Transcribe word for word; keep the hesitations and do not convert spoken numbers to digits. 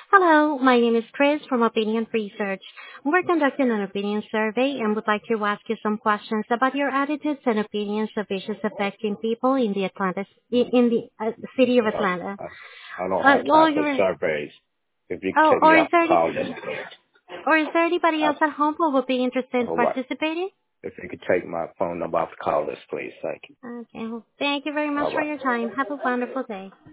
Hello, my name is Chris from Opinion Research. We're conducting an opinion survey and would like to ask you some questions about your attitudes and opinions of issues affecting people in the Atlanta, in the uh, city of Uh, Atlanta. I, I don't Uh, have well, time for you're, surveys. If you oh, take me or is off there the any, call list, or is there anybody I, else at home who would be interested in all right. participating? If you could take my phone number off the call list, please. Thank you. Okay, well, thank you very much All for right. your time. Have a wonderful day.